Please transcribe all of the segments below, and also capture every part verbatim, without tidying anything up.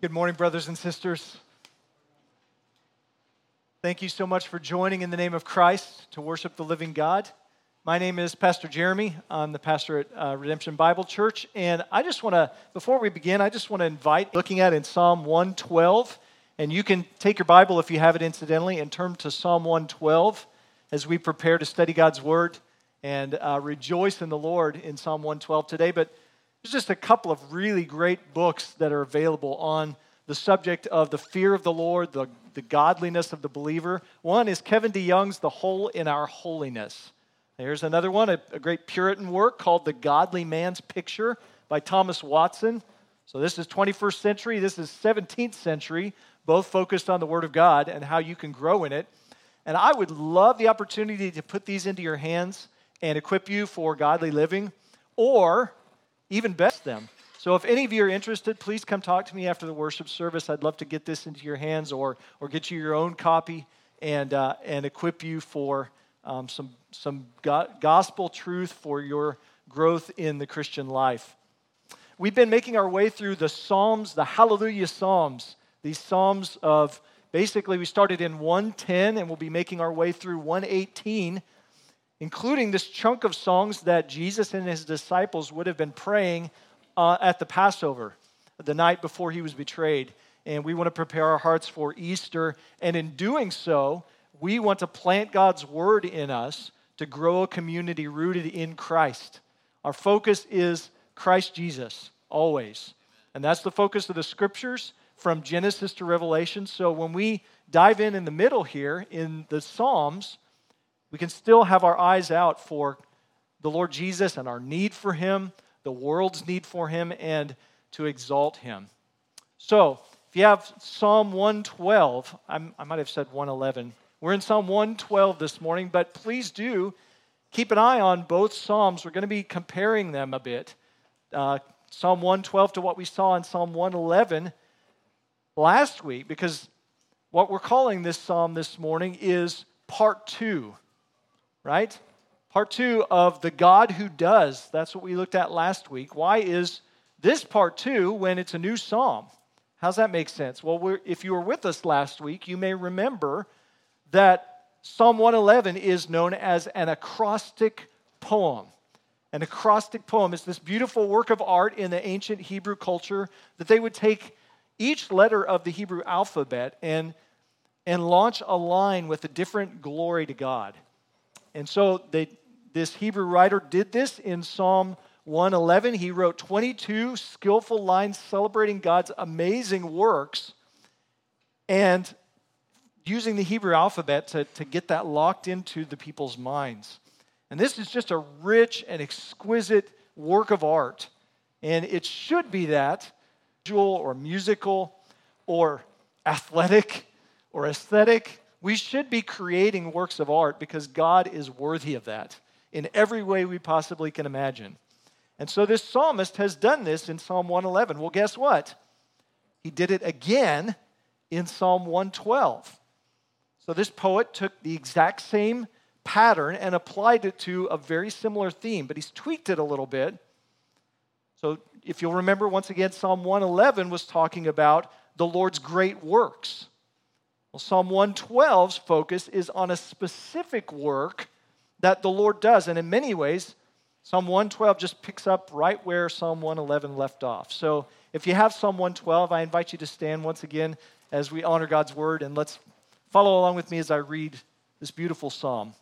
Good morning, brothers and sisters. Thank you so much for joining in the name of Christ to worship the living God. My name is Pastor Jeremy. I'm the pastor at uh, Redemption Bible Church. And I just want to, before we begin, I just want to invite, looking at in Psalm one twelve, and you can take your Bible if you have it incidentally and turn to Psalm one twelve as we prepare to study God's Word and uh, rejoice in the Lord in Psalm one twelve today. But there's just a couple of really great books that are available on the subject of the fear of the Lord, the, the godliness of the believer. One is Kevin DeYoung's The Hole in Our Holiness. There's another one, a, a great Puritan work called The Godly Man's Picture by Thomas Watson. So this is twenty-first century, this is seventeenth century, both focused on the Word of God and how you can grow in it. And I would love the opportunity to put these into your hands and equip you for godly living, or even best them. So if any of you are interested, please come talk to me after the worship service. I'd love to get this into your hands or or get you your own copy and uh, and equip you for um, some some go- gospel truth for your growth in the Christian life. We've been making our way through the Psalms, the Hallelujah Psalms. These Psalms of, basically we started in one ten and we'll be making our way through one eighteen, including this chunk of songs that Jesus and his disciples would have been praying uh, at the Passover, the night before he was betrayed. And we want to prepare our hearts for Easter. And in doing so, we want to plant God's word in us to grow a community rooted in Christ. Our focus is Christ Jesus, always. And that's the focus of the scriptures from Genesis to Revelation. So when we dive in in the middle here in the Psalms, we can still have our eyes out for the Lord Jesus and our need for him, the world's need for him, and to exalt him. So, if you have Psalm one twelve, I'm, I might have said one eleven. We're in Psalm one twelve this morning, but please do keep an eye on both Psalms. We're going to be comparing them a bit. Uh, Psalm one twelve to what we saw in Psalm one eleven last week, because what we're calling this Psalm this morning is part two. Right? Part two of the God who does. That's what we looked at last week. Why is this part two when it's a new psalm? How's that make sense? Well, we're, if you were with us last week, you may remember that Psalm one eleven is known as an acrostic poem. An acrostic poem is this beautiful work of art in the ancient Hebrew culture that they would take each letter of the Hebrew alphabet and, and launch a line with a different glory to God. And so they, this Hebrew writer did this in Psalm one eleven. He wrote twenty-two skillful lines celebrating God's amazing works and using the Hebrew alphabet to, to get that locked into the people's minds. And this is just a rich and exquisite work of art. And it should be that, visual or musical or athletic or aesthetic. We should be creating works of art because God is worthy of that in every way we possibly can imagine. And so this psalmist has done this in Psalm one eleven. Well, guess what? He did it again in Psalm one twelve. So this poet took the exact same pattern and applied it to a very similar theme, but he's tweaked it a little bit. So if you'll remember, once again, Psalm one eleven was talking about the Lord's great works. Well, Psalm one twelve's focus is on a specific work that the Lord does. And in many ways, Psalm one twelve just picks up right where Psalm one eleven left off. So if you have Psalm one twelve, I invite you to stand once again as we honor God's word. And let's follow along with me as I read this beautiful psalm.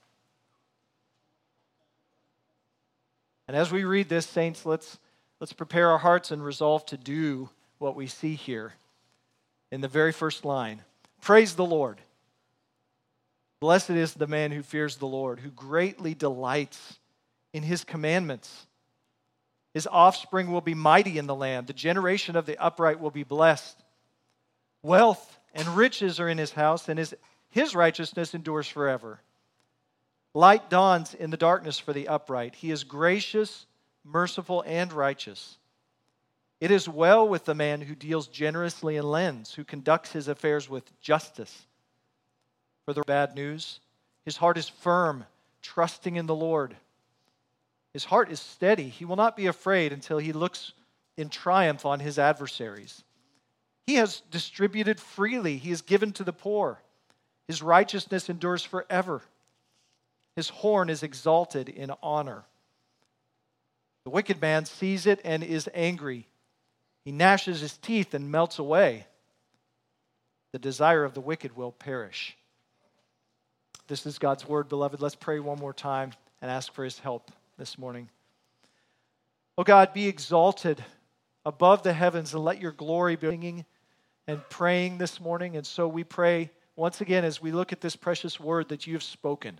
And as we read this, saints, let's, let's prepare our hearts and resolve to do what we see here in the very first line. Praise the Lord. Blessed is the man who fears the Lord, who greatly delights in his commandments. His offspring will be mighty in the land. The generation of the upright will be blessed. Wealth and riches are in his house, and his, his righteousness endures forever. Light dawns in the darkness for the upright. He is gracious, merciful, and righteous. It is well with the man who deals generously and lends, who conducts his affairs with justice. For the bad news, his heart is firm, trusting in the Lord. His heart is steady. He will not be afraid until he looks in triumph on his adversaries. He has distributed freely. He has given to the poor. His righteousness endures forever. His horn is exalted in honor. The wicked man sees it and is angry. He gnashes his teeth and melts away. The desire of the wicked will perish. This is God's word, beloved. Let's pray one more time and ask for his help this morning. Oh God, be exalted above the heavens and let your glory be singing and praying this morning. And so we pray once again as we look at this precious word that you have spoken.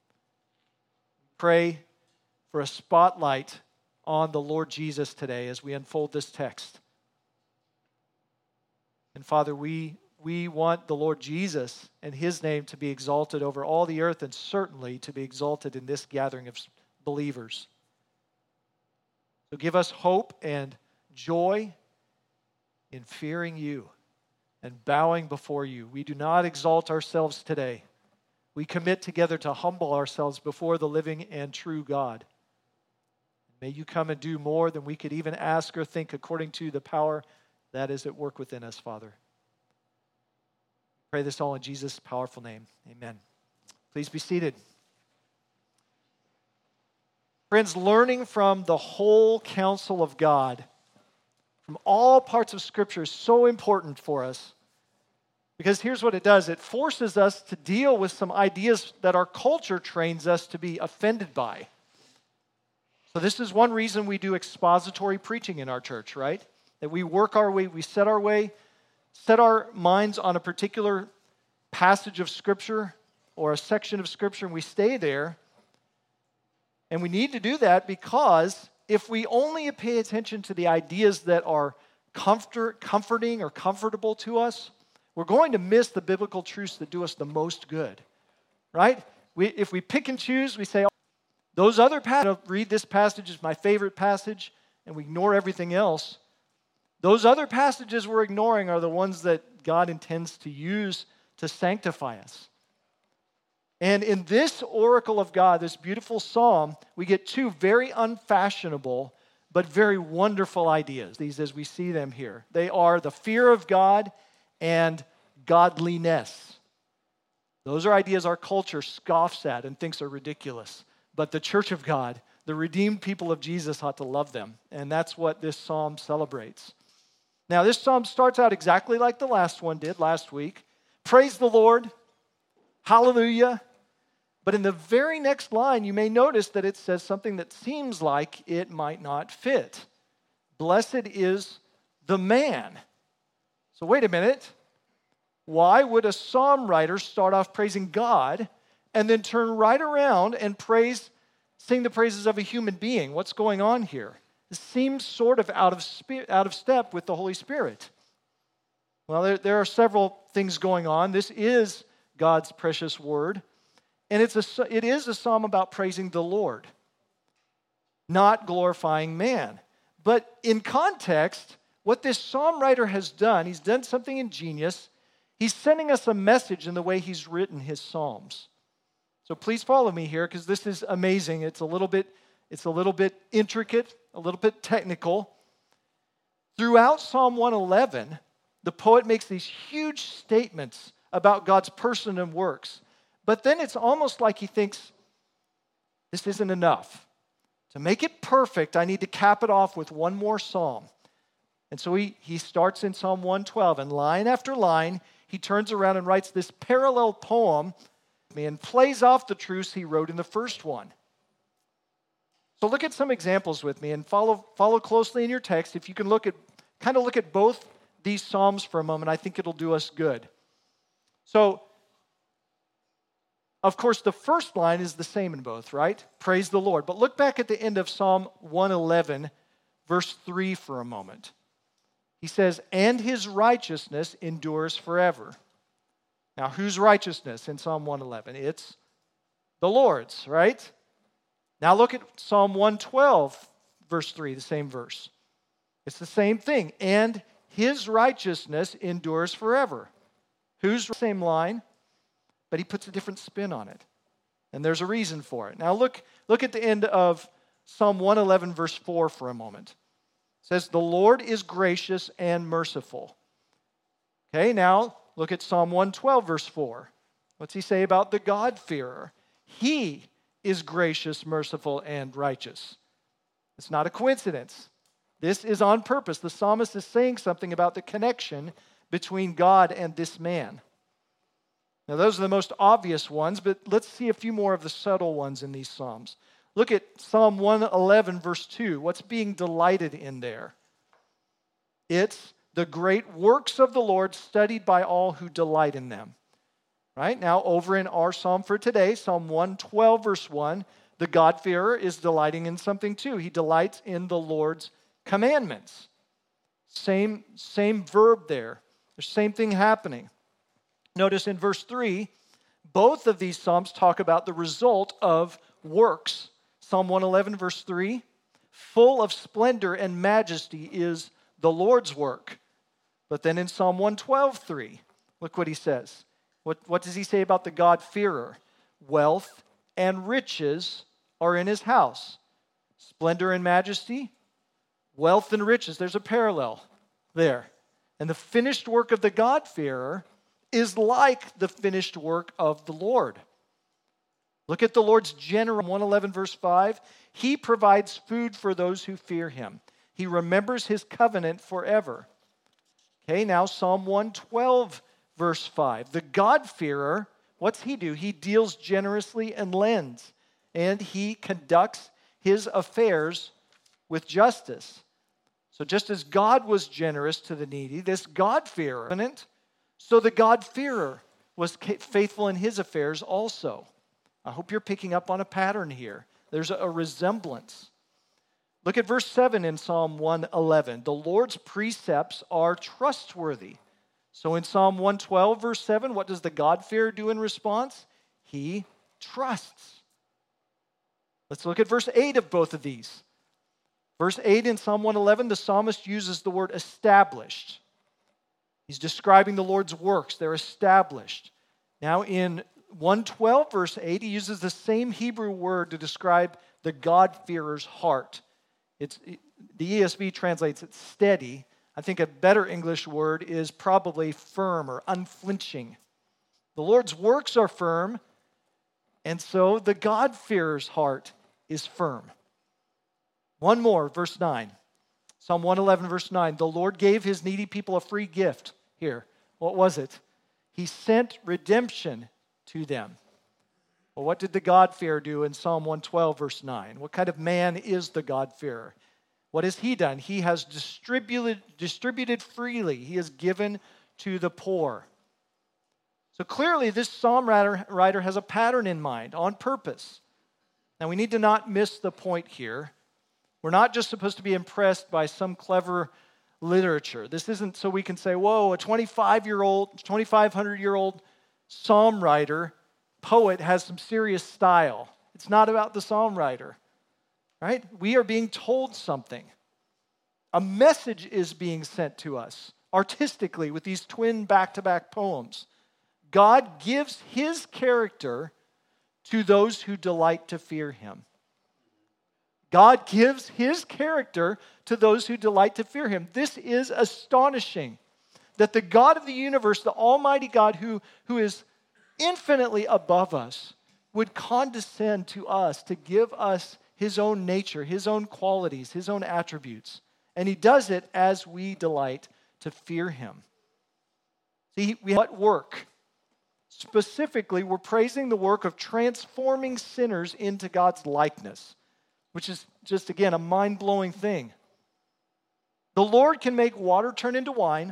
Pray for a spotlight on the Lord Jesus today as we unfold this text. And Father, we, we want the Lord Jesus and his name to be exalted over all the earth and certainly to be exalted in this gathering of believers. So give us hope and joy in fearing you and bowing before you. We do not exalt ourselves today. We commit together to humble ourselves before the living and true God. May you come and do more than we could even ask or think according to the power that is at work within us, Father. Pray this all in Jesus' powerful name. Amen. Please be seated. Friends, learning from the whole counsel of God, from all parts of Scripture, is so important for us. Because here's what it does. It forces us to deal with some ideas that our culture trains us to be offended by. So this is one reason we do expository preaching in our church, right? That we work our way, we set our way, set our minds on a particular passage of Scripture or a section of Scripture, and we stay there. And we need to do that because if we only pay attention to the ideas that are comfort, comforting or comfortable to us, we're going to miss the biblical truths that do us the most good, right? We, if we pick and choose, we say, oh, those other passages, read this passage is my favorite passage, and we ignore everything else. Those other passages we're ignoring are the ones that God intends to use to sanctify us. And in this oracle of God, this beautiful psalm, we get two very unfashionable but very wonderful ideas, these as we see them here. They are the fear of God and godliness. Those are ideas our culture scoffs at and thinks are ridiculous. But the church of God, the redeemed people of Jesus, ought to love them. And that's what this psalm celebrates. Now, this psalm starts out exactly like the last one did last week. Praise the Lord. Hallelujah. But in the very next line, you may notice that it says something that seems like it might not fit. Blessed is the man. So wait a minute. Why would a psalm writer start off praising God and then turn right around and praise, sing the praises of a human being? What's going on here? This seems sort of out of spe- out of step with the Holy Spirit. Well, there, there are several things going on. This is God's precious word, and it's a, it is a psalm about praising the Lord, not glorifying man. But in context, what this psalm writer has done, he's done something ingenious. He's sending us a message in the way he's written his psalms. So please follow me here because this is amazing. It's a little bit, it's a little bit intricate, a little bit technical. Throughout Psalm one eleven, the poet makes these huge statements about God's person and works. But then it's almost like he thinks, this isn't enough. To make it perfect, I need to cap it off with one more psalm. And so he, he starts in Psalm one twelve, and line after line, he turns around and writes this parallel poem and plays off the truths he wrote in the first one. So look at some examples with me and follow, follow closely in your text. If you can look at, kind of look at both these psalms for a moment, I think it'll do us good. So, of course, the first line is the same in both, right? Praise the Lord. But look back at the end of Psalm one eleven, verse three for a moment. He says, and his righteousness endures forever. Now, whose righteousness in Psalm one eleven? It's the Lord's, right? Now look at Psalm one twelve, verse three, the same verse. It's the same thing. And his righteousness endures forever. Whose? Same line, but he puts a different spin on it. And there's a reason for it. Now look, look at the end of Psalm one eleven, verse four for a moment. It says, the Lord is gracious and merciful. Okay, now look at Psalm one twelve, verse four. What's he say about the God-fearer? He is gracious, merciful, and righteous. It's not a coincidence. This is on purpose. The psalmist is saying something about the connection between God and this man. Now, those are the most obvious ones, but let's see a few more of the subtle ones in these psalms. Look at Psalm one eleven, verse two. What's being delighted in there? It's the great works of the Lord studied by all who delight in them. Right? Now, over in our psalm for today, Psalm one twelve, verse one, the God-fearer is delighting in something too. He delights in the Lord's commandments. Same, same verb there. The same thing happening. Notice in verse three, both of these psalms talk about the result of works. Psalm one eleven, verse three, full of splendor and majesty is the Lord's work. But then in Psalm one twelve, three, look what he says. What, what does he say about the God-fearer? Wealth and riches are in his house. Splendor and majesty, wealth and riches. There's a parallel there. And the finished work of the God-fearer is like the finished work of the Lord. Look at the Lord's general, one eleven, verse five. He provides food for those who fear him. He remembers his covenant forever. Okay, now Psalm one twelve, verse five. The God-fearer, what's he do? He deals generously and lends, and he conducts his affairs with justice. So just as God was generous to the needy, this God-fearer, so the God-fearer was faithful in his affairs also. I hope you're picking up on a pattern here. There's a resemblance. Look at verse seven in Psalm one eleven. The Lord's precepts are trustworthy. So in Psalm one twelve, verse seven, what does the God-fearer do in response? He trusts. Let's look at verse eight of both of these. Verse eight in Psalm one eleven, the psalmist uses the word established. He's describing the Lord's works. They're established. Now in one twelve, verse eight, he uses the same Hebrew word to describe the God-fearer's heart. It's, the E S V translates it steady. I think a better English word is probably firm or unflinching. The Lord's works are firm, and so the God-fearer's heart is firm. One more, verse nine. Psalm one eleven, verse nine. The Lord gave his needy people a free gift here. What was it? He sent redemption to them. Well, what did the God-fearer do in Psalm one twelve, verse nine? What kind of man is the God-fearer? What has he done? He has distributed, distributed freely. He has given to the poor. So clearly, this psalm writer, writer has a pattern in mind on purpose. Now, we need to not miss the point here. We're not just supposed to be impressed by some clever literature. This isn't so we can say, whoa, a twenty-five-year-old, twenty-five hundred-year-old psalm writer, poet has some serious style. It's not about the psalm writer, right? We are being told something. A message is being sent to us artistically with these twin back-to-back poems. God gives his character to those who delight to fear him. God gives his character to those who delight to fear him. This is astonishing that the God of the universe, the Almighty God who, who is infinitely above us, would condescend to us to give us his own nature, his own qualities, his own attributes. And he does it as we delight to fear him. See, we what work? Specifically, we're praising the work of transforming sinners into God's likeness, which is just, again, a mind-blowing thing. The Lord can make water turn into wine,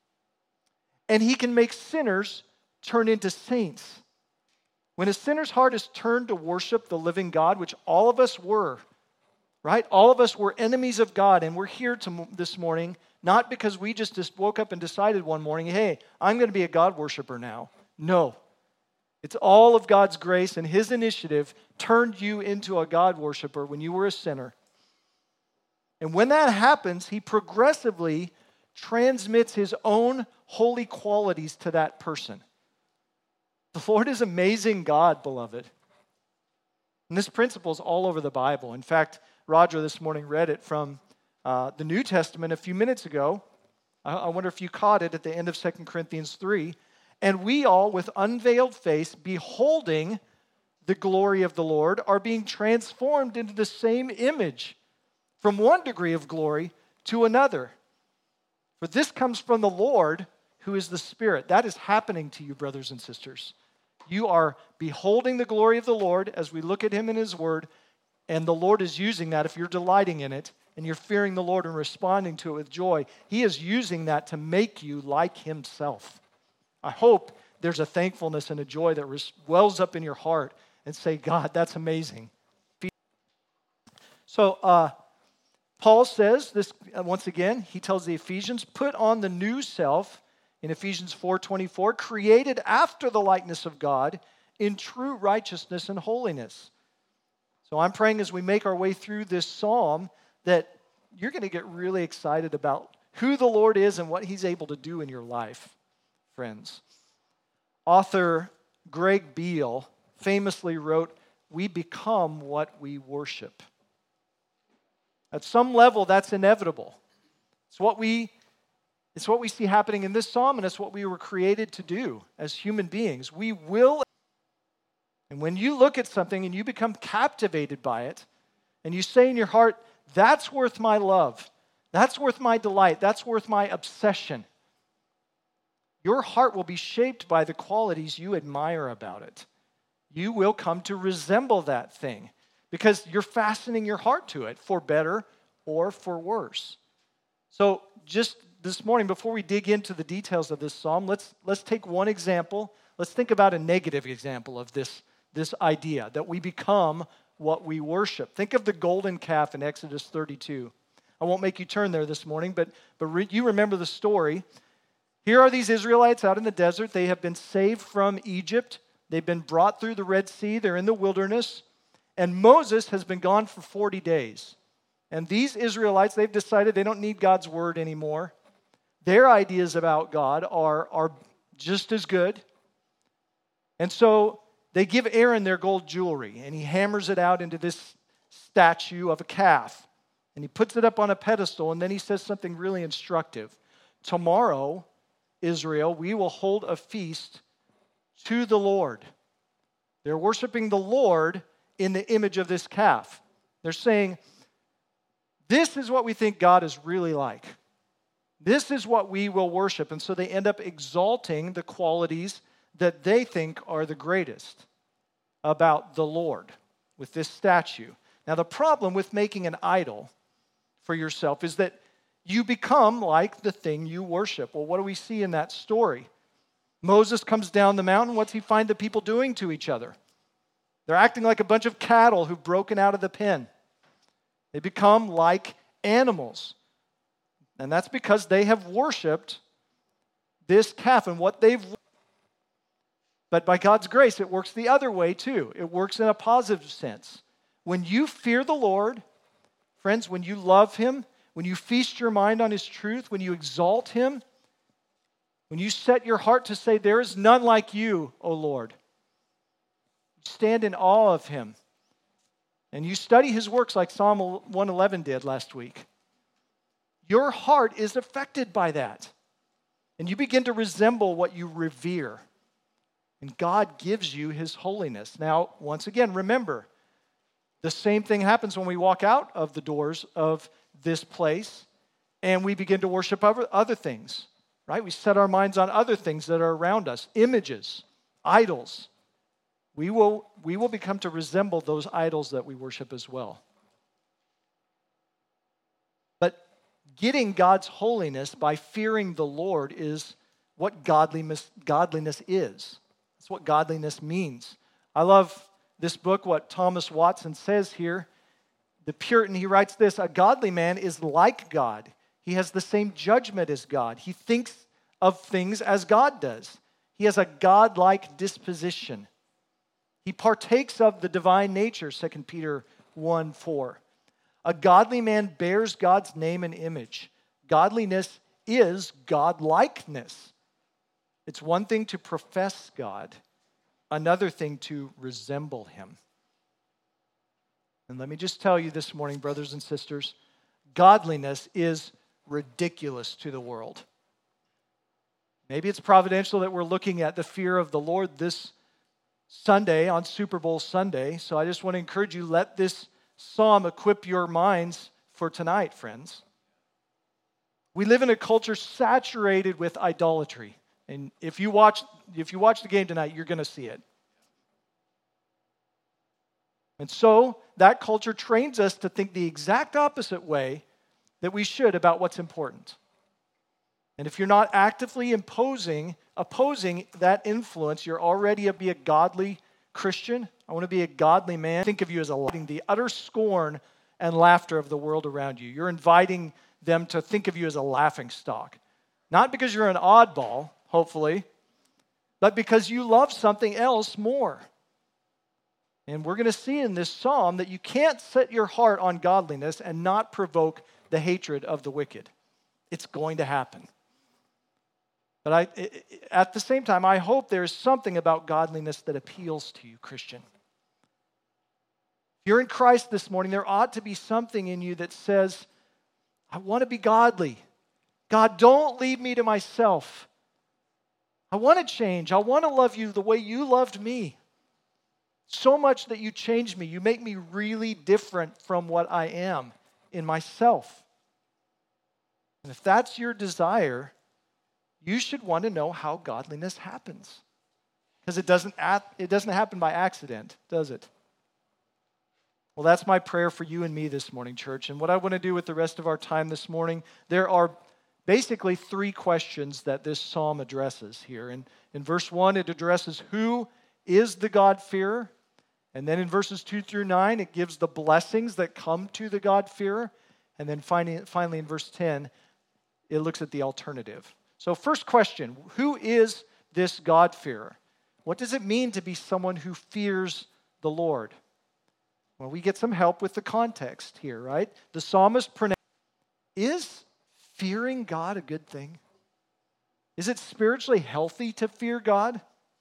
and he can make sinners turn into saints. When a sinner's heart is turned to worship the living God, which all of us were, right? All of us were enemies of God, and we're here to, this morning, not because we just, just woke up and decided one morning, hey, I'm going to be a God worshiper now. No. It's all of God's grace, and his initiative turned you into a God worshiper when you were a sinner. And when that happens, he progressively transmits his own holy qualities to that person. The Lord is amazing God, beloved. And this principle is all over the Bible. In fact, Roger this morning read it from uh, the New Testament a few minutes ago. I, I wonder if you caught it at the end of Second Corinthians three. And we all, with unveiled face, beholding the glory of the Lord, are being transformed into the same image from one degree of glory to another. For this comes from the Lord, who is the Spirit. That is happening to you, brothers and sisters. You are beholding the glory of the Lord as we look at him in his word, and the Lord is using that. If you're delighting in it and you're fearing the Lord and responding to it with joy, he is using that to make you like himself. I hope there's a thankfulness and a joy that wells up in your heart and say, God, that's amazing. So uh, Paul says this, uh, once again, he tells the Ephesians, put on the new self, in Ephesians four twenty-four, created after the likeness of God in true righteousness and holiness. So I'm praying as we make our way through this psalm that you're going to get really excited about who the Lord is and what he's able to do in your life, friends. Author Greg Beale famously wrote, we become what we worship. At some level, that's inevitable. It's what we It's what we see happening in this psalm, and it's what we were created to do as human beings. We will, and when you look at something and you become captivated by it, and you say in your heart, that's worth my love, that's worth my delight, that's worth my obsession, your heart will be shaped by the qualities you admire about it. You will come to resemble that thing because you're fastening your heart to it for better or for worse. So just this morning, before we dig into the details of this psalm, let's, let's take one example. Let's think about a negative example of this, this idea, that we become what we worship. Think of the golden calf in Exodus thirty-two. I won't make you turn there this morning, but, but re, you remember the story. Here are these Israelites out in the desert. They have been saved from Egypt. They've been brought through the Red Sea. They're in the wilderness. And Moses has been gone for forty days. And these Israelites, they've decided they don't need God's word anymore. Their ideas about God are, are just as good. And so they give Aaron their gold jewelry, and he hammers it out into this statue of a calf. And he puts it up on a pedestal, and then he says something really instructive. Tomorrow, Israel, we will hold a feast to the Lord. They're worshiping the Lord in the image of this calf. They're saying, this is what we think God is really like. This is what we will worship. And so they end up exalting the qualities that they think are the greatest about the Lord with this statue. Now, the problem with making an idol for yourself is that you become like the thing you worship. Well, what do we see in that story? Moses comes down the mountain. What's he find the people doing to each other? They're acting like a bunch of cattle who've broken out of the pen. They become like animals. And that's because they have worshiped this calf and what they've. But by God's grace, it works the other way too. It works in a positive sense. When you fear the Lord, friends, when you love him, when you feast your mind on his truth, when you exalt him, when you set your heart to say, there is none like you, O Lord, stand in awe of him. And you study his works like Psalm one eleven did last week. Your heart is affected by that. And you begin to resemble what you revere. And God gives you his holiness. Now, once again, remember, the same thing happens when we walk out of the doors of this place and we begin to worship other things, right? We set our minds on other things that are around us, images, idols. We will, we will become to resemble those idols that we worship as well. But getting God's holiness by fearing the Lord is what godliness, godliness is. That's what godliness means. I love this book, what Thomas Watson says here. The Puritan, he writes this, a godly man is like God. He has the same judgment as God. He thinks of things as God does. He has a God-like disposition. He partakes of the divine nature, Second Peter one four. A godly man bears God's name and image. Godliness is God-likeness. It's one thing to profess God, another thing to resemble him. And let me just tell you this morning, brothers and sisters, godliness is ridiculous to the world. Maybe it's providential that we're looking at the fear of the Lord this Sunday on Super Bowl Sunday. So I just want to encourage you, let this psalm equip your minds for tonight, friends. We live in a culture saturated with idolatry. And if you watch, if you watch the game tonight, you're going to see it. And so that culture trains us to think the exact opposite way that we should about what's important. And if you're not actively imposing, opposing that influence, you're already a, be a godly Christian. I want to be a godly man. Think of you as a the utter scorn and laughter of the world around you. You're inviting them to think of you as a laughing stock. Not because you're an oddball, hopefully, but because you love something else more. And we're going to see in this psalm that you can't set your heart on godliness and not provoke the hatred of the wicked. It's going to happen. But I, at the same time, I hope there's something about godliness that appeals to you, Christian. If you're in Christ this morning, there ought to be something in you that says, I want to be godly. God, don't leave me to myself. I want to change. I want to love you the way you loved me. So much that you change me. You make me really different from what I am in myself. And if that's your desire, you should want to know how godliness happens. Because it doesn't, it doesn't happen by accident, does it? Well, that's my prayer for you and me this morning, church. And what I want to do with the rest of our time this morning, there are basically three questions that this psalm addresses here. And in verse one, it addresses who is the God-fearer. And then in verses two through nine, it gives the blessings that come to the God-fearer. And then finally, finally in verse ten, it looks at the alternative. So first question, who is this God-fearer? What does it mean to be someone who fears the Lord? Well, we get some help with the context here, right? The psalmist pronounced, is fearing God a good thing? Is it spiritually healthy to fear God?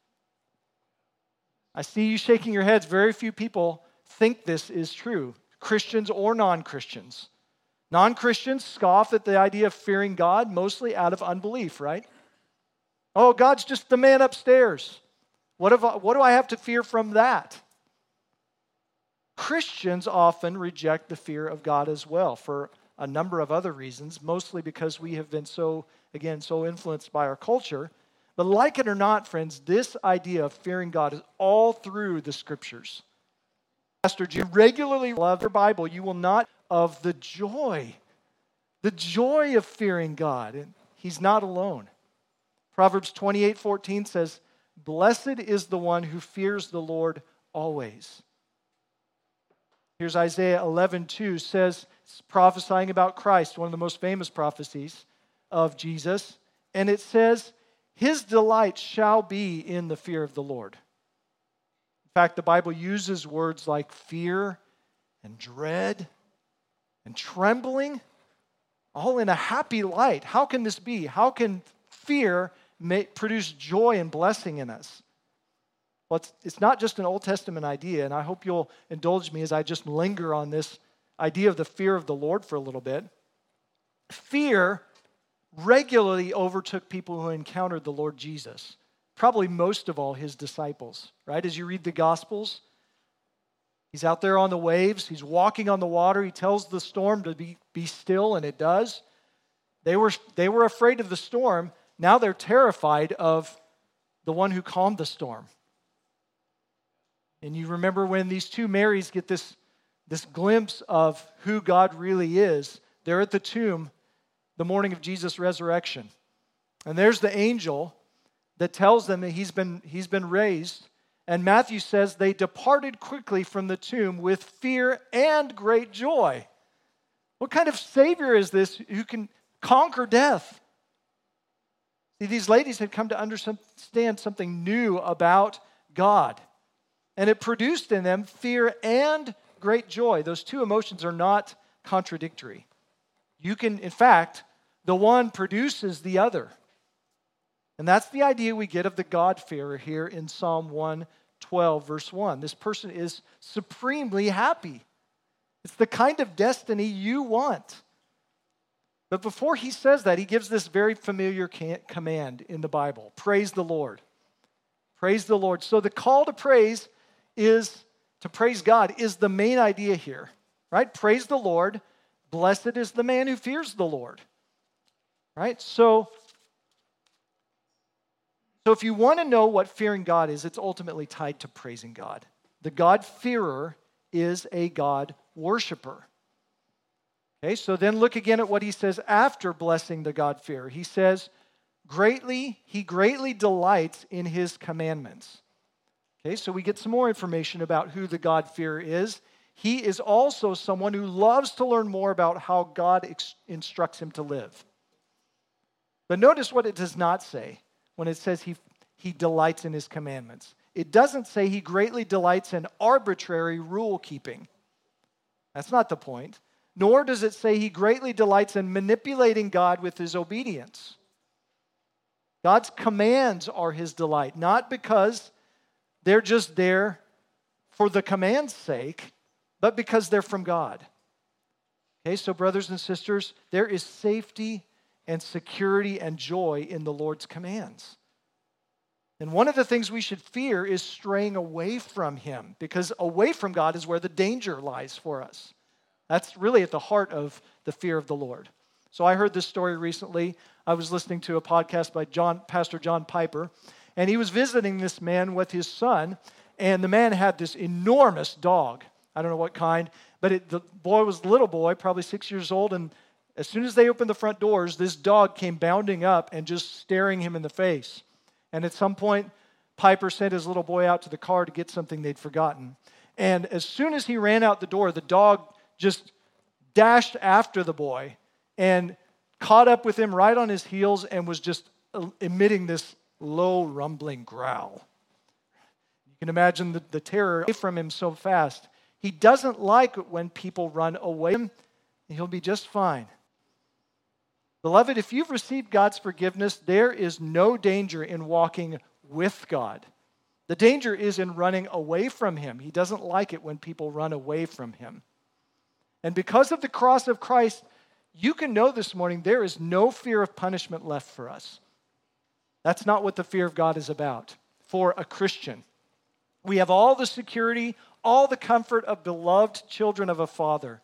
I see you shaking your heads. Very few people think this is true, Christians or non-Christians. Non-Christians scoff at the idea of fearing God, mostly out of unbelief, right? Oh, God's just the man upstairs. What, have I, what do I have to fear from that? Christians often reject the fear of God as well for a number of other reasons, mostly because we have been so, again, so influenced by our culture. But like it or not, friends, this idea of fearing God is all through the Scriptures. Pastor Jim regularly love your Bible. You will not of the joy, the joy of fearing God. And He's not alone. Proverbs twenty-eight fourteen says, "Blessed is the one who fears the Lord always." Here's Isaiah eleven two says, prophesying about Christ, one of the most famous prophecies of Jesus. And it says, His delight shall be in the fear of the Lord. In fact, the Bible uses words like fear and dread and trembling, all in a happy light. How can this be? How can fear make, produce joy and blessing in us? Well, it's, it's not just an Old Testament idea, and I hope you'll indulge me as I just linger on this idea of the fear of the Lord for a little bit. Fear regularly overtook people who encountered the Lord Jesus, probably most of all His disciples, right? As you read the Gospels, He's out there on the waves. He's walking on the water. He tells the storm to be, be still, and it does. They were, they were afraid of the storm. Now they're terrified of the one who calmed the storm. And you remember when these two Marys get this, this glimpse of who God really is. They're at the tomb the morning of Jesus' resurrection. And there's the angel that tells them that he's been, he's been raised. And Matthew says they departed quickly from the tomb with fear and great joy. What kind of Savior is this who can conquer death? See, these ladies had come to understand something new about God. And it produced in them fear and great joy. Those two emotions are not contradictory. You can, in fact, the one produces the other. And that's the idea we get of the God-fearer here in Psalm one twelve, verse one. This person is supremely happy. It's the kind of destiny you want. But before he says that, he gives this very familiar command in the Bible. Praise the Lord. Praise the Lord. So the call to praise is, to praise God, is the main idea here, right? Praise the Lord. Blessed is the man who fears the Lord, right? So, so if you want to know what fearing God is, it's ultimately tied to praising God. The God-fearer is a God worshiper. Okay, so then look again at what he says after blessing the God-fearer. He says, greatly, he greatly delights in his commandments. Okay, so we get some more information about who the God-fearer is. He is also someone who loves to learn more about how God ex- instructs him to live. But notice what it does not say when it says he, he delights in his commandments. It doesn't say he greatly delights in arbitrary rule keeping. That's not the point. Nor does it say he greatly delights in manipulating God with his obedience. God's commands are his delight, not because they're just there for the command's sake, but because they're from God. Okay, so brothers and sisters, there is safety and security and joy in the Lord's commands. And one of the things we should fear is straying away from him, because away from God is where the danger lies for us. That's really at the heart of the fear of the Lord. So I heard this story recently. I was listening to a podcast by John, Pastor John Piper, and he was visiting this man with his son, and the man had this enormous dog. I don't know what kind, but it, the boy was a little boy, probably six years old, and as soon as they opened the front doors, this dog came bounding up and just staring him in the face. And at some point, Piper sent his little boy out to the car to get something they'd forgotten. And as soon as he ran out the door, the dog just dashed after the boy and caught up with him right on his heels and was just emitting this low rumbling growl. You can imagine the, the terror away from him so fast. He doesn't like it when people run away from him, and he'll be just fine. Beloved, if you've received God's forgiveness, there is no danger in walking with God. The danger is in running away from him. He doesn't like it when people run away from him. And because of the cross of Christ, you can know this morning there is no fear of punishment left for us. That's not what the fear of God is about for a Christian. We have all the security, all the comfort of beloved children of a Father.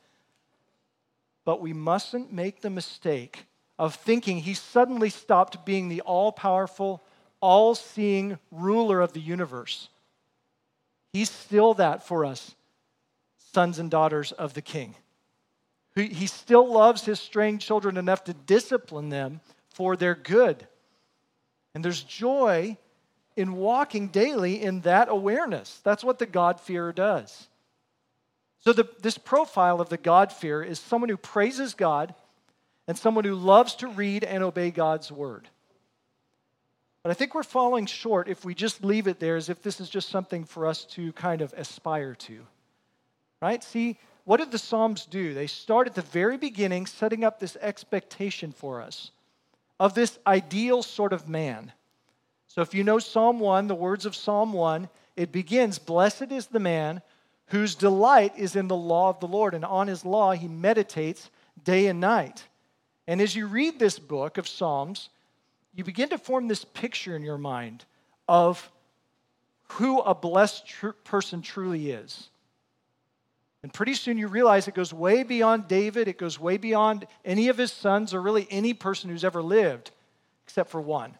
But we mustn't make the mistake of thinking he suddenly stopped being the all-powerful, all-seeing ruler of the universe. He's still that for us, sons and daughters of the King. He still loves his straying children enough to discipline them for their good. And there's joy in walking daily in that awareness. That's what the God-fearer does. So the, this profile of the God-fearer is someone who praises God and someone who loves to read and obey God's word. But I think we're falling short if we just leave it there as if this is just something for us to kind of aspire to. Right? See, what did the Psalms do? They start at the very beginning setting up this expectation for us of this ideal sort of man. So if you know Psalm one, the words of Psalm one, it begins, "Blessed is the man whose delight is in the law of the Lord, and on his law he meditates day and night." And as you read this book of Psalms, you begin to form this picture in your mind of who a blessed tr- person truly is. And pretty soon you realize it goes way beyond David, it goes way beyond any of his sons, or really any person who's ever lived, except for one.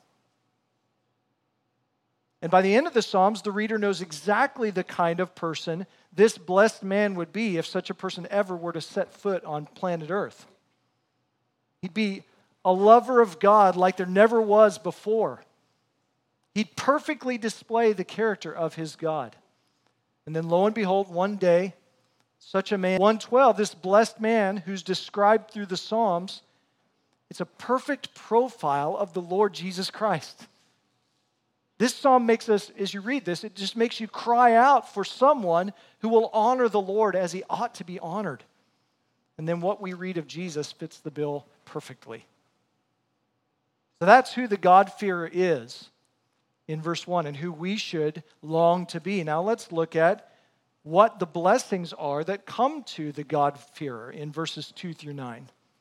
And by the end of the Psalms, the reader knows exactly the kind of person this blessed man would be if such a person ever were to set foot on planet Earth. He'd be a lover of God like there never was before. He'd perfectly display the character of his God. And then lo and behold, one day, such a man, one twelve, this blessed man who's described through the Psalms, it's a perfect profile of the Lord Jesus Christ. This psalm makes us, as you read this, it just makes you cry out for someone who will honor the Lord as he ought to be honored. And then what we read of Jesus fits the bill perfectly. So that's who the God-fearer is in verse one and who we should long to be. Now let's look at what the blessings are that come to the God-fearer in verses two through nine.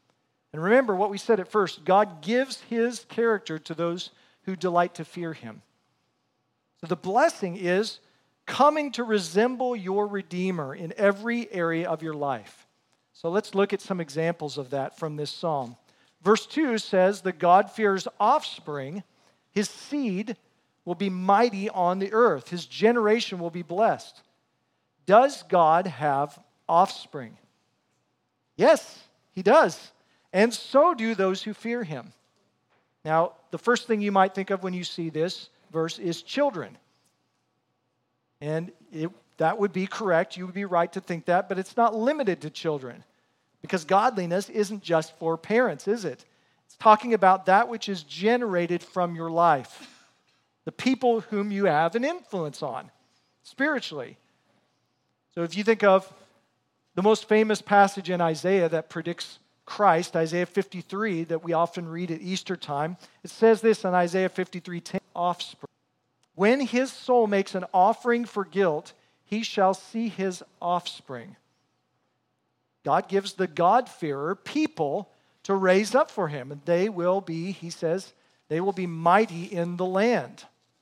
And remember what we said at first, God gives his character to those who delight to fear him. So the blessing is coming to resemble your Redeemer in every area of your life. So let's look at some examples of that from this psalm. Verse two says, the God-fearer's offspring, his seed, will be mighty on the earth. His generation will be blessed. Does God have offspring? Yes, he does. And so do those who fear him. Now, the first thing you might think of when you see this verse is children. And it, that would be correct. You would be right to think that, but it's not limited to children. Because godliness isn't just for parents, is it? It's talking about that which is generated from your life. The people whom you have an influence on, spiritually. So if you think of the most famous passage in Isaiah that predicts Christ, Isaiah fifty-three, that we often read at Easter time, it says this in Isaiah fifty-three ten, offspring. When his soul makes an offering for guilt, he shall see his offspring. God gives the God-fearer people to raise up for him, and they will be, he says, they will be mighty in the land.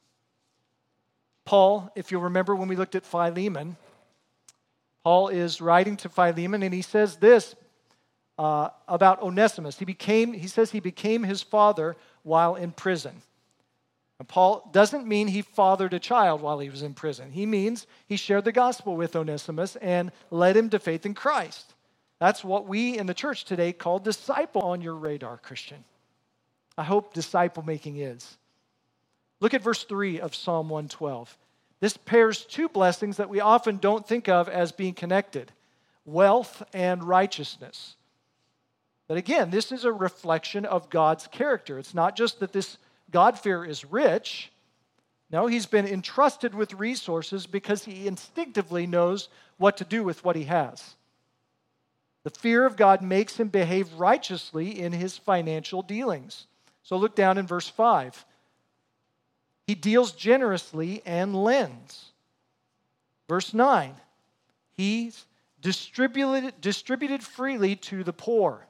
Paul, if you'll remember when we looked at Philemon, Paul is writing to Philemon, and he says this uh, about Onesimus. He became, he says he became his father while in prison. And Paul doesn't mean he fathered a child while he was in prison. He means he shared the gospel with Onesimus and led him to faith in Christ. That's what we in the church today call disciple on your radar, Christian. I hope disciple making is. Look at verse three of Psalm one twelve. This pairs two blessings that we often don't think of as being connected, wealth and righteousness. But again, this is a reflection of God's character. It's not just that this God-fearer is rich. No, he's been entrusted with resources because he instinctively knows what to do with what he has. The fear of God makes him behave righteously in his financial dealings. So look down in verse five. He deals generously and lends. Verse nine. He's distributed, distributed freely to the poor.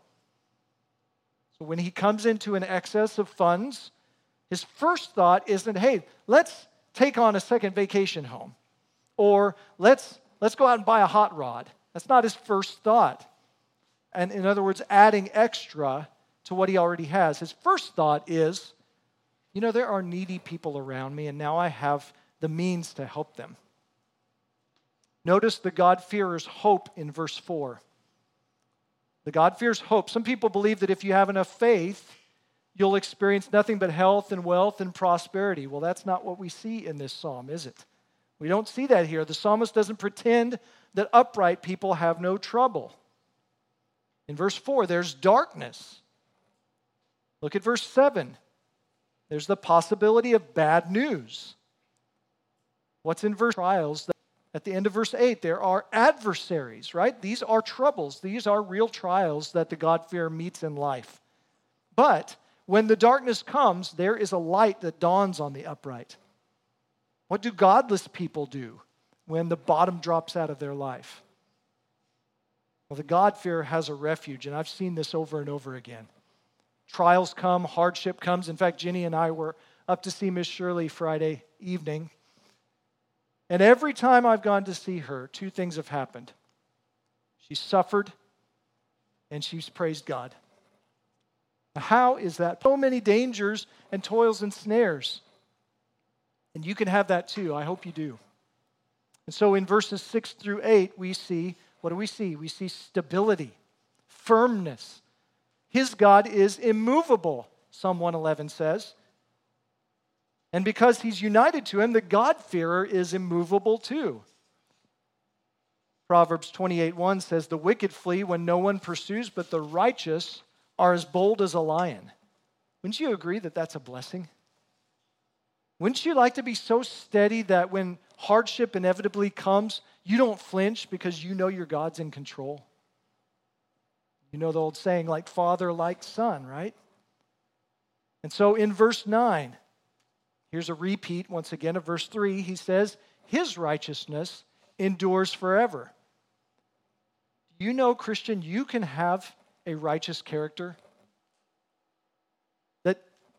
So when he comes into an excess of funds, his first thought isn't, hey, let's take on a second vacation home. Or let's, let's go out and buy a hot rod. That's not his first thought. And in other words, adding extra to what he already has. His first thought is, you know, there are needy people around me, and now I have the means to help them. Notice the God-fearer's hope in verse four. The God-fearer's hope. Some people believe that if you have enough faith, you'll experience nothing but health and wealth and prosperity. Well, that's not what we see in this psalm, is it? We don't see that here. The psalmist doesn't pretend that upright people have no trouble. In verse four, there's darkness. Look at verse seven. There's the possibility of bad news. What's in verse trials? At the end of verse eight, there are adversaries, right? These are troubles. These are real trials that the God-fearer meets in life. But when the darkness comes, there is a light that dawns on the upright. What do godless people do when the bottom drops out of their life? Well, the God-fearer has a refuge, and I've seen this over and over again. Trials come, hardship comes. In fact, Jenny and I were up to see Miss Shirley Friday evening. And every time I've gone to see her, two things have happened. She's suffered, and she's praised God. How is that? So many dangers and toils and snares. And you can have that too. I hope you do. And so in verses six through eight, we see, what do we see? We see stability, firmness. His God is immovable, Psalm one eleven says. And because he's united to him, the God-fearer is immovable too. Proverbs twenty-eight one says, the wicked flee when no one pursues, but the righteous are as bold as a lion. Wouldn't you agree that that's a blessing? Wouldn't you like to be so steady that when hardship inevitably comes, you don't flinch because you know your God's in control? You know the old saying, like father, like son, right? And so in verse nine, here's a repeat once again of verse three. He says, his righteousness endures forever. Do you know, Christian, you can have a righteous character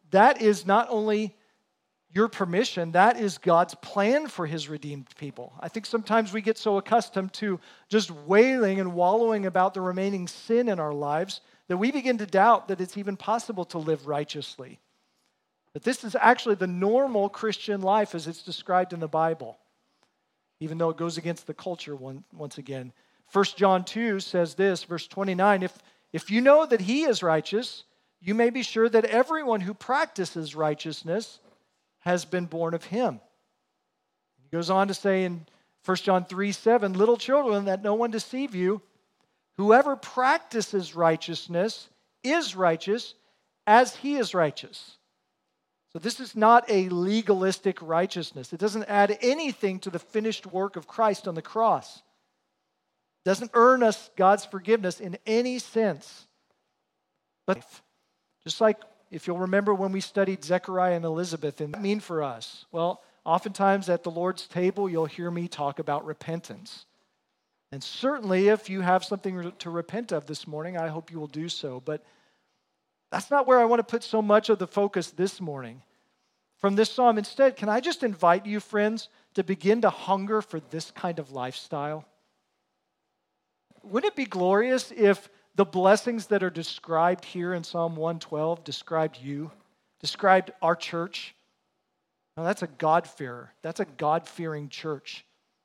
that is not only your permission, that is God's plan for his redeemed people. I think sometimes we get so accustomed to just wailing and wallowing about the remaining sin in our lives that we begin to doubt that it's even possible to live righteously. But this is actually the normal Christian life as it's described in the Bible, even though it goes against the culture one, once again. First John two says this, verse twenty-nine, if, if you know that he is righteous, you may be sure that everyone who practices righteousness has been born of him. He goes on to say in First John three seven, little children, let no one deceive you. Whoever practices righteousness is righteous as he is righteous. So this is not a legalistic righteousness. It doesn't add anything to the finished work of Christ on the cross. It doesn't earn us God's forgiveness in any sense. But just like if you'll remember when we studied Zechariah and Elizabeth, and what does that mean for us? Well, oftentimes at the Lord's table, you'll hear me talk about repentance. And certainly if you have something to repent of this morning, I hope you will do so. But that's not where I want to put so much of the focus this morning. From this psalm, instead, can I just invite you, friends, to begin to hunger for this kind of lifestyle? Wouldn't it be glorious if the blessings that are described here in Psalm one twelve described you, described our church? Now, that's a God-fearer. That's a God-fearing church.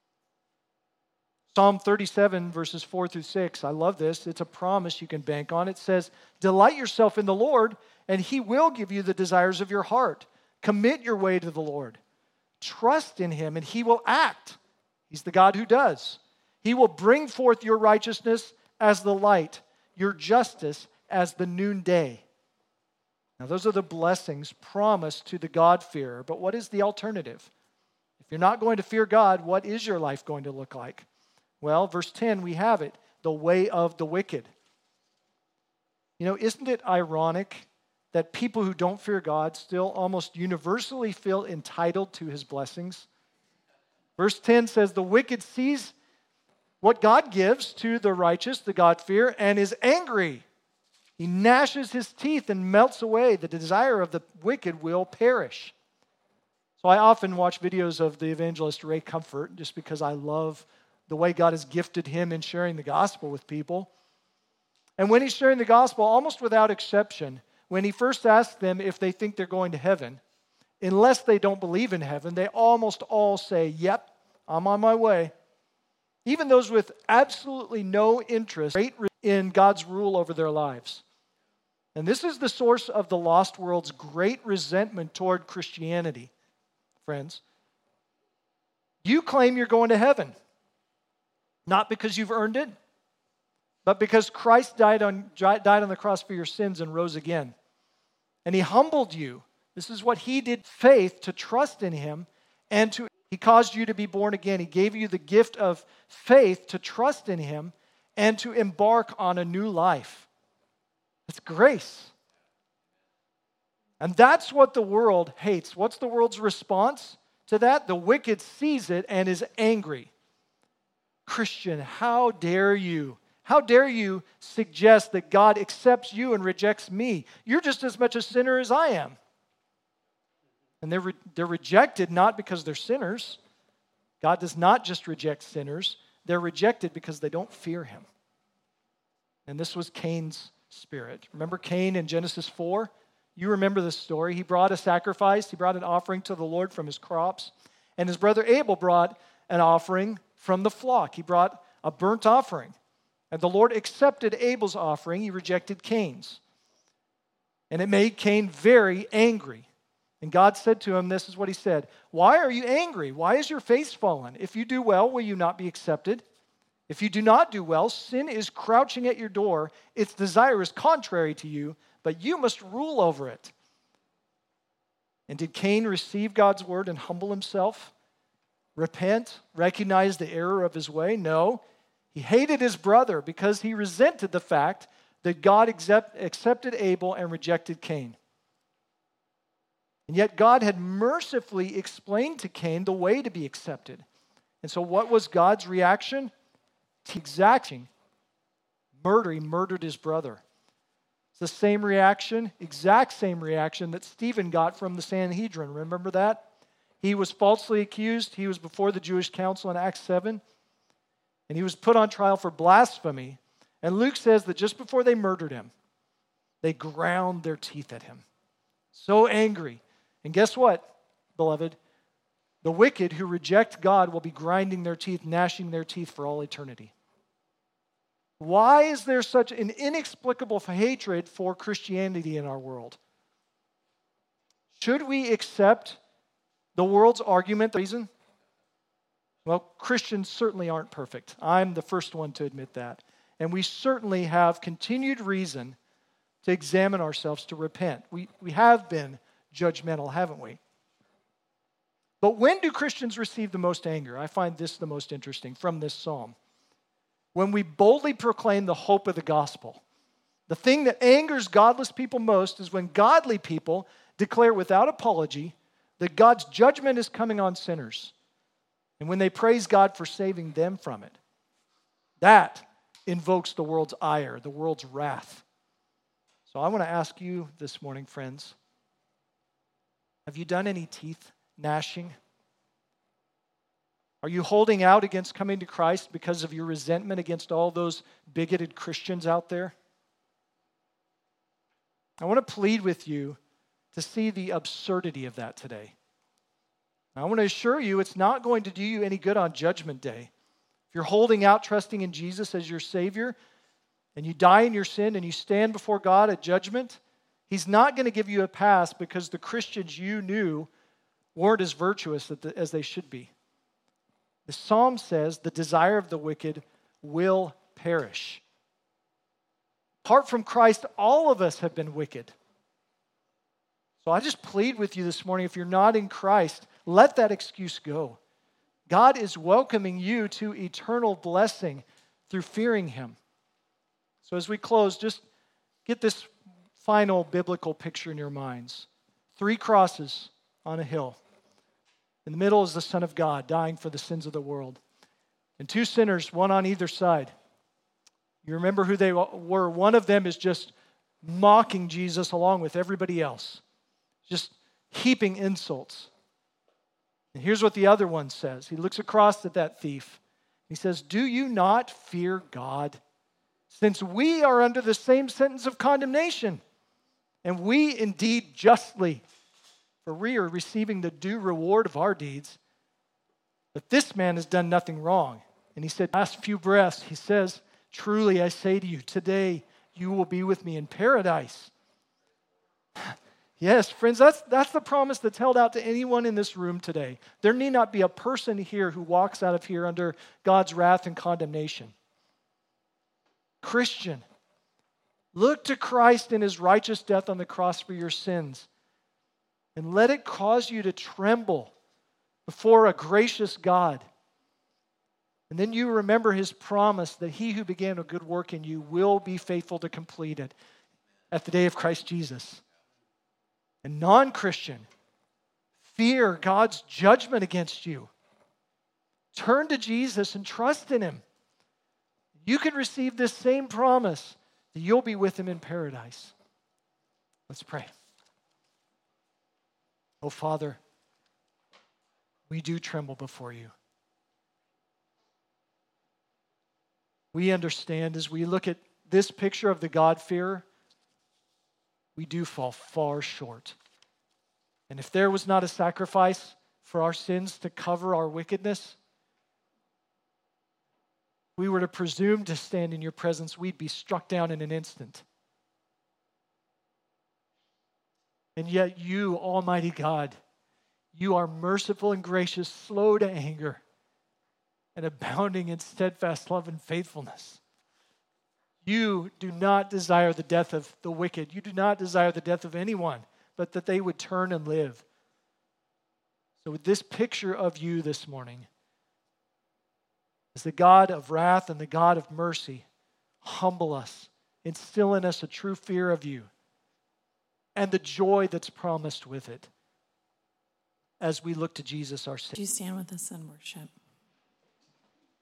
Psalm thirty-seven, verses four through six, I love this. It's a promise you can bank on. It says, delight yourself in the Lord, and he will give you the desires of your heart. Commit your way to the Lord. Trust in him, and he will act. He's the God who does. He will bring forth your righteousness as the light, your justice as the noonday. Now, those are the blessings promised to the God-fearer. But what is the alternative? If you're not going to fear God, what is your life going to look like? Well, verse ten, we have it, the way of the wicked. You know, isn't it ironic that people who don't fear God still almost universally feel entitled to his blessings? Verse ten says, the wicked sees what God gives to the righteous, the God-fearer, and is angry. He gnashes his teeth and melts away. The desire of the wicked will perish. So I often watch videos of the evangelist Ray Comfort just because I love the way God has gifted him in sharing the gospel with people. And when he's sharing the gospel, almost without exception, when he first asks them if they think they're going to heaven, unless they don't believe in heaven, they almost all say, yep, I'm on my way. Even those with absolutely no interest in God's rule over their lives. And this is the source of the lost world's great resentment toward Christianity, friends. You claim you're going to heaven, not because you've earned it, but because Christ died on, died on the cross for your sins and rose again. And he humbled you. This is what he did, faith, to trust in him, and to he caused you to be born again. He gave you the gift of faith to trust in him and to embark on a new life. It's grace. And that's what the world hates. What's the world's response to that? The wicked sees it and is angry. Christian, how dare you? How dare you suggest that God accepts you and rejects me? You're just as much a sinner as I am. And they're, re- they're rejected not because they're sinners. God does not just reject sinners. They're rejected because they don't fear him. And this was Cain's spirit. Remember Cain in Genesis four? You remember this story. He brought a sacrifice. He brought an offering to the Lord from his crops. And his brother Abel brought an offering from the flock. He brought a burnt offering. And the Lord accepted Abel's offering. He rejected Cain's. And it made Cain very angry. And God said to him, this is what he said, why are you angry? Why is your face fallen? If you do well, will you not be accepted? If you do not do well, sin is crouching at your door. Its desire is contrary to you, but you must rule over it. And did Cain receive God's word and humble himself? Repent? Recognize the error of his way? No. He hated his brother because he resented the fact that God accept, accepted Abel and rejected Cain. And yet God had mercifully explained to Cain the way to be accepted. And so what was God's reaction? Exacting murder. He murdered his brother. the same reaction, exact same reaction that Stephen got from the Sanhedrin. Remember that? He was falsely accused. He was before the Jewish council in Acts seven. And he was put on trial for blasphemy. And Luke says that just before they murdered him, they ground their teeth at him. So angry. And guess what, beloved? The wicked who reject God will be grinding their teeth, gnashing their teeth for all eternity. Why is there such an inexplicable hatred for Christianity in our world? Should we accept the world's argument, the reason? Well, Christians certainly aren't perfect. I'm the first one to admit that. And we certainly have continued reason to examine ourselves, to repent. We, we have been judgmental, haven't we? But when do Christians receive the most anger? I find this the most interesting from this psalm. When we boldly proclaim the hope of the gospel. The thing that angers godless people most is when godly people declare without apology that God's judgment is coming on sinners. And when they praise God for saving them from it. That invokes the world's ire, the world's wrath. So I want to ask you this morning, friends, have you done any teeth gnashing? Are you holding out against coming to Christ because of your resentment against all those bigoted Christians out there? I want to plead with you to see the absurdity of that today. I want to assure you it's not going to do you any good on Judgment Day. If you're holding out, trusting in Jesus as your Savior, and you die in your sin and you stand before God at judgment, He's not going to give you a pass because the Christians you knew weren't as virtuous as they should be. The psalm says the desire of the wicked will perish. Apart from Christ, all of us have been wicked. So I just plead with you this morning, if you're not in Christ, let that excuse go. God is welcoming you to eternal blessing through fearing Him. So as we close, just get this final biblical picture in your minds. Three crosses on a hill. In the middle is the Son of God dying for the sins of the world. And two sinners, one on either side. You remember who they were. One of them is just mocking Jesus along with everybody else. Just heaping insults. And here's what the other one says. He looks across at that thief. He says, "Do you not fear God? Since we are under the same sentence of condemnation, and we indeed justly, for we are receiving the due reward of our deeds. But this man has done nothing wrong." And he said, last few breaths, he says, "Truly I say to you, today you will be with me in paradise." Yes, friends, that's, that's the promise that's held out to anyone in this room today. There need not be a person here who walks out of here under God's wrath and condemnation. Christian, look to Christ in His righteous death on the cross for your sins. And let it cause you to tremble before a gracious God. And then you remember His promise that He who began a good work in you will be faithful to complete it at the day of Christ Jesus. And non-Christian, fear God's judgment against you. Turn to Jesus and trust in Him. You can receive this same promise that you'll be with Him in paradise. Let's pray. Oh, Father, we do tremble before You. We understand as we look at this picture of the God-fearer, we do fall far short. And if there was not a sacrifice for our sins to cover our wickedness, if we were to presume to stand in Your presence, we'd be struck down in an instant. And yet You, Almighty God, You are merciful and gracious, slow to anger, and abounding in steadfast love and faithfulness. You do not desire the death of the wicked. You do not desire the death of anyone, but that they would turn and live. So with this picture of You this morning, as the God of wrath and the God of mercy, humble us, instill in us a true fear of You, and the joy that's promised with it as we look to Jesus our Savior. Would you stand with us in worship?